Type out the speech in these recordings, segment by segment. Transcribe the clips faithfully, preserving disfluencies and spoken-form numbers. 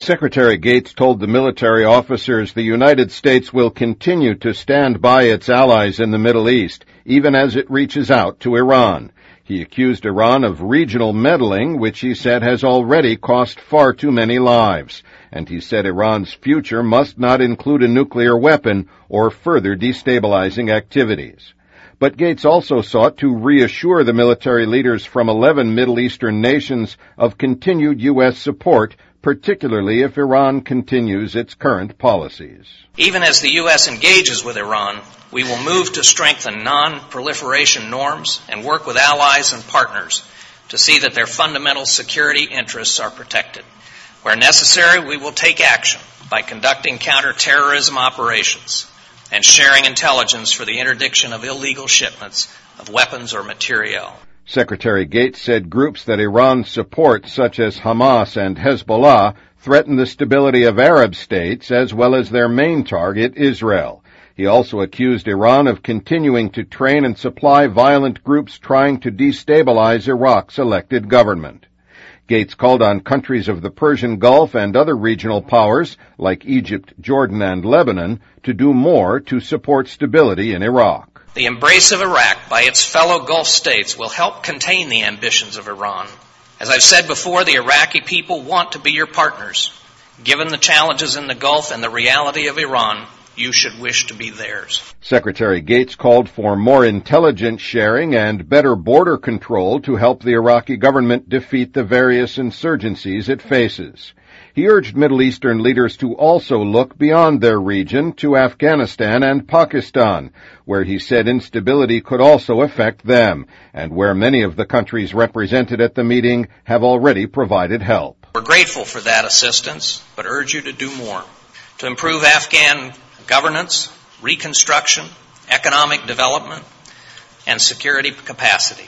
Secretary Gates told the military officers the United States will continue to stand by its allies in the Middle East, even as it reaches out to Iran. He accused Iran of regional meddling, which he said has already cost far too many lives. And he said Iran's future must not include a nuclear weapon or further destabilizing activities. But Gates also sought to reassure the military leaders from eleven Middle Eastern nations of continued U S support, particularly if Iran continues its current policies. Even as the U S engages with Iran, we will move to strengthen non-proliferation norms and work with allies and partners to see that their fundamental security interests are protected. Where necessary, we will take action by conducting counterterrorism operations and sharing intelligence for the interdiction of illegal shipments of weapons or materiel. Secretary Gates said groups that Iran supports, such as Hamas and Hezbollah, threaten the stability of Arab states as well as their main target, Israel. He also accused Iran of continuing to train and supply violent groups trying to destabilize Iraq's elected government. Gates called on countries of the Persian Gulf and other regional powers, like Egypt, Jordan, and Lebanon, to do more to support stability in Iraq. The embrace of Iraq by its fellow Gulf states will help contain the ambitions of Iran. As I've said before, the Iraqi people want to be your partners. Given the challenges in the Gulf and the reality of Iran, you should wish to be theirs. Secretary Gates called for more intelligence sharing and better border control to help the Iraqi government defeat the various insurgencies it faces. He urged Middle Eastern leaders to also look beyond their region to Afghanistan and Pakistan, where he said instability could also affect them, and where many of the countries represented at the meeting have already provided help. We're grateful for that assistance, but urge you to do more to improve Afghan governance, reconstruction, economic development, and security capacity.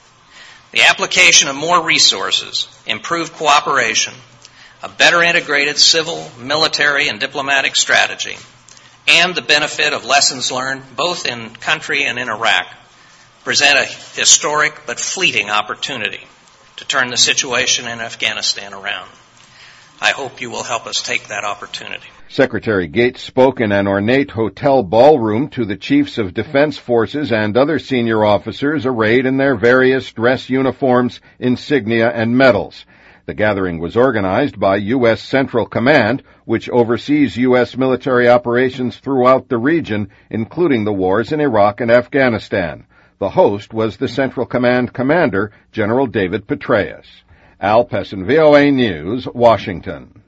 The application of more resources, improved cooperation, a better integrated civil, military, and diplomatic strategy, and the benefit of lessons learned both in country and in Iraq present a historic but fleeting opportunity to turn the situation in Afghanistan around. I hope you will help us take that opportunity. Secretary Gates spoke in an ornate hotel ballroom to the chiefs of defense forces and other senior officers arrayed in their various dress uniforms, insignia, and medals. The gathering was organized by U S Central Command, which oversees U S military operations throughout the region, including the wars in Iraq and Afghanistan. The host was the Central Command Commander, General David Petraeus. Al Pessin, V O A News, Washington.